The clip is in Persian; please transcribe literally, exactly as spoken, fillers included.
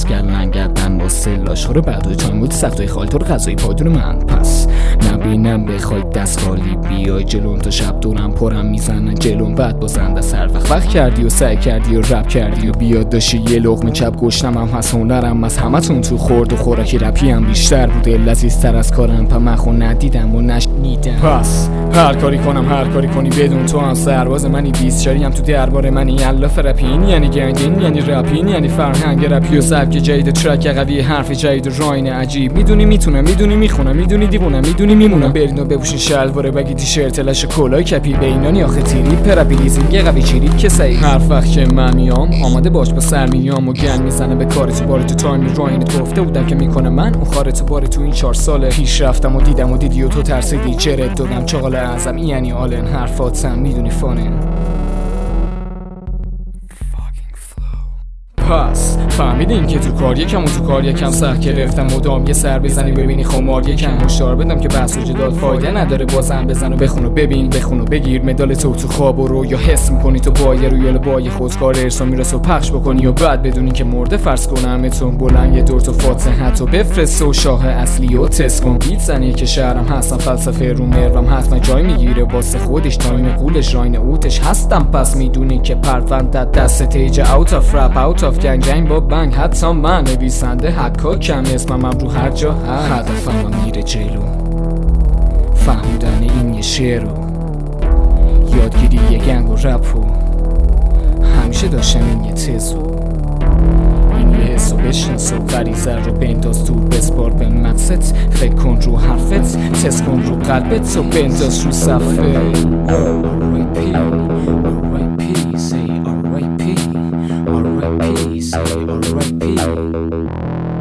پس گلن گردن با سلاش خورو بعدوی تایم بود سختوی خال تو رو غذایی پادون من پس نبینم بخوای دست خالی بیای جلوم تا شب دورم پرم میزنن جلوم بعد بازنده سر وقت وقت کردی و سعی کردی و رپ کردی و بیاد داشتی یه لقمه چپ گشنم هم هست هنرم از همه تون تو خورد و خوراکی رپی هم بیشتر بوده لذیذتر از کارم پا مخو ندیدم و نشنیدم پس هر کاری کنم هر کاری کنی بدون تو هم سرباز منی بیسچاری هم تو دربار منی الاف رپین یعنی گنگین یعنی رپین یعنی فرهنگ رپی و سبک جدید ترک قوی حرف جدید و راین عجیب میدونی میتونم میدونی میخونم میدونی دیوونم میدونی میمونم برین و بپوشین شلوار بگی تیشرت لش کلاه کپی بینانی آخه تیری پرابیلیزینگ قوی چیری که سعی هر وقت که من میام آماده باش با سر میام و گن میزنه به کار تو بار تو تایم راینت گفته بودم که میکنه من اون خاره تو بار تو این چهار ساله پیش رفتم و دیدم و دیدی و تو ترسیدی چرت دادم چاقال اعظم یعنی آلن حرفاتم میدونی فانه پس فهمیدین که تو کار یکم و تو کار یکم سخت گرفتم مدام یه سر بزنی ببینی خمار یکم هشدار بدم که بحث و جدال فایده نداره بازم بزن و بخون و ببین بخون و بگیر مدال تو تو خواب و رو یا حس میکنی تو با یه رویال با یه خودکار ارسا میرسه و پخش بکنی و بعد بدونی که مرده فرض کنم تو بلند یه دور تو فاتحه تو بفرست و شاه اصلی و تست کن بیت زنی که شهرم هستم فلسفه رو مروم حتما جای میگیره واسه خودش تایم قولش راین اوتش هستم پس میدونی که پرونده دست تیج اوت اف رپ اوت اف گنگ گنگ با بنگ حتی من نویسنده حکا کم اسمم رو هر جا هست هدفم میره جلو فهمیدن این یه شعر رو یادگیری یه گنگ و رپ رو همیشه داشتم این یه تزو این یه حس و بشنس و غریزه رو بنداز دور بسپار به مقصد فکر کن رو حرفت تست کن رو قلبت و بنداز رو صفحه Say R I P, say R I P